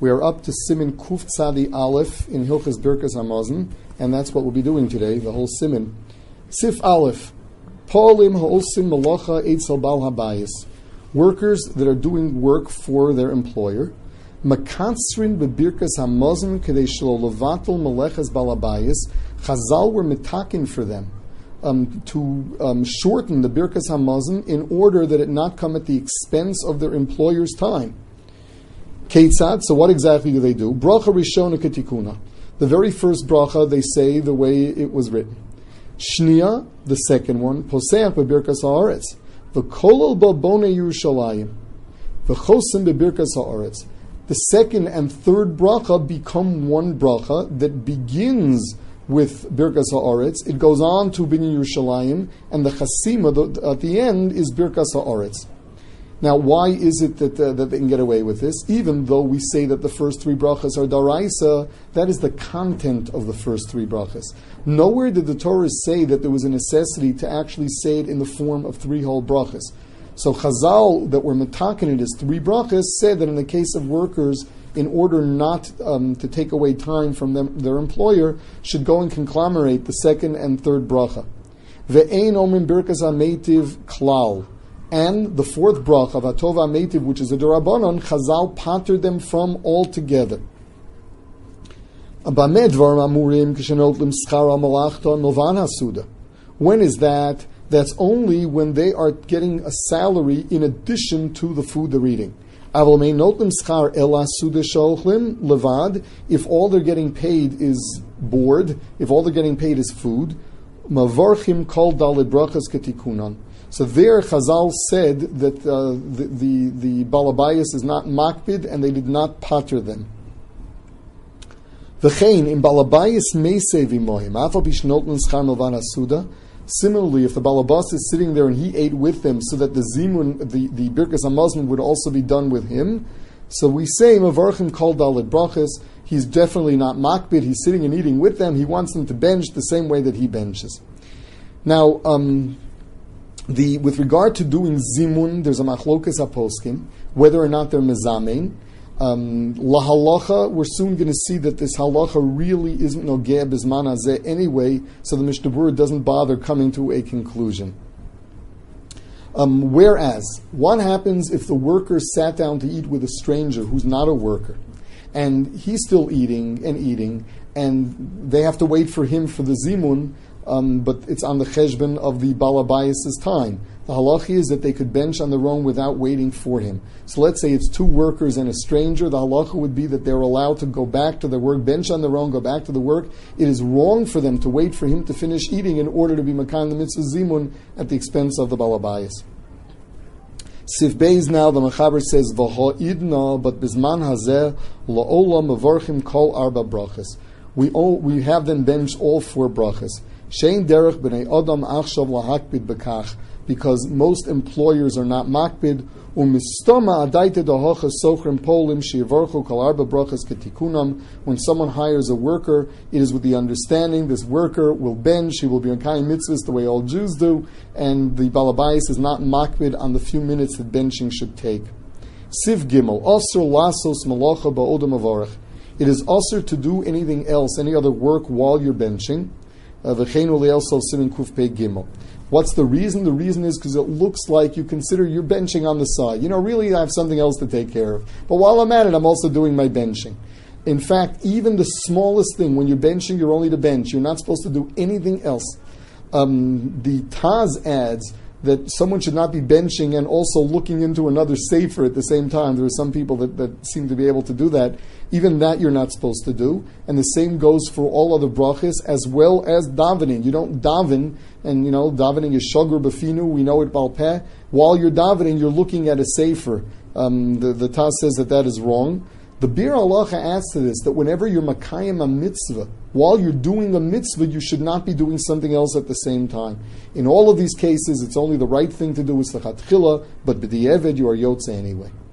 We are up to Siman Kuf Tzadi Aleph in Hilchas Birkas Hamazon, and that's what we'll be doing today, the whole Siman. Sif Aleph, Polim Ha'osim Malacha Eitzel Bal Habayis, workers that are doing work for their employer. Makatzrin bebirkas hamazon kedei shelo levatel melechas bal habayis. Chazal were mitakin for them to shorten the birkas hamazon in order that it not come at the expense of their employer's time. Keitzad. So what exactly do they do? Bracha rishona ketikuna. The very first bracha they say the way it was written. Shnia, the second one. Poseach bebirkas haaretz. V'kolol bo bonei Yerushalayim. V'chosim bebirkas haaretz. The second and third bracha become one bracha that begins with Birkas Ha'aretz. It goes on to Binyan Yerushalayim, and the Chasima at the end is Birkas Ha'aretz. Now, why is it that they can get away with this? Even though we say that the first three brachas are daraisa, that is the content of the first three brachas. Nowhere did the Torah say that there was a necessity to actually say it in the form of three whole brachas. So Chazal, that were metakin it as three brachas, said that in the case of workers, in order not to take away time from them, their employer, should go and conglomerate the second and third bracha. Ve'ein omrim birkas ha'meitiv klal. And the fourth bracha, v'atov ha'meitiv, which is a derabanan, Chazal pattered them from altogether. Bameh dvarim amurim k'shenot l'mschar ha'malachta milvan ha'suda. When is that? That's only when they are getting a salary in addition to the food they're eating. If all they're getting paid is board, if all they're getting paid is food, so there Chazal said that the balabayas is not makbid and they did not pater them. Similarly, if the balabas is sitting there and he ate with them, so that the zimun, the birkas hamazon would also be done with him, so we say mavarchim kol daled brachas. He's definitely not makbid. He's sitting and eating with them. He wants them to bench the same way that he benches. Now, with regard to doing zimun, there's a machlokas haposkim whether or not they're mezamein. Lahalacha, we're soon going to see that this halacha really isn't nogeh bizman hazeh anyway, so the Mishnah Berurah doesn't bother coming to a conclusion. Whereas, what happens if the worker sat down to eat with a stranger who's not a worker, and he's still eating, and they have to wait for him for the zimun, but it's on the cheshbon of the balabayas' time. The halacha is that they could bench on their own without waiting for him. So let's say it's two workers and a stranger. The halacha would be that they're allowed to go back to their work, bench on their own, go back to the work. It is wrong for them to wait for him to finish eating in order to be makan the mitzvah zimun at the expense of the balabayas. Sif Beis now, the Mechaber says, V'ha'idna, but bizman hazeh, la'olam mavarchim kol arba brachas. We have them bench all four brachas. Shein derech b'nei adam achshav lahakbid b'kach. Because most employers are not makbid. Umistoma adaita dahocha sochrim polim sheyavarchu kol arba brachas ketikunam. When someone hires a worker, it is with the understanding this worker will bench, he will be on kain mitzvahs the way all Jews do, and the balabayas is not makbid on the few minutes that benching should take. Siv Gimel, Asr lasos malacha ba'odam avarach. It is asr to do anything else, any other work while you're benching. V'chein uliel so simin kuf pei Gimel. What's the reason? The reason is because it looks like you consider you're benching on the side. Really I have something else to take care of. But while I'm at it, I'm also doing my benching. In fact, even the smallest thing, when you're benching, you're only to bench. You're not supposed to do anything else. The Taz adds that someone should not be benching and also looking into another sefer at the same time. There are some people that seem to be able to do that. Even that you're not supposed to do. And the same goes for all other brachas as well as davening. You don't daven, and davening is shogr b'finu, we know it balpeh. While you're davening, you're looking at a sefer. The Taz says that is wrong. The Bir Halacha adds to this, that whenever you're makayim a mitzvah, while you're doing a mitzvah, you should not be doing something else at the same time. In all of these cases, it's only the right thing to do is lechatchila, but b'di'evid you are yotze anyway.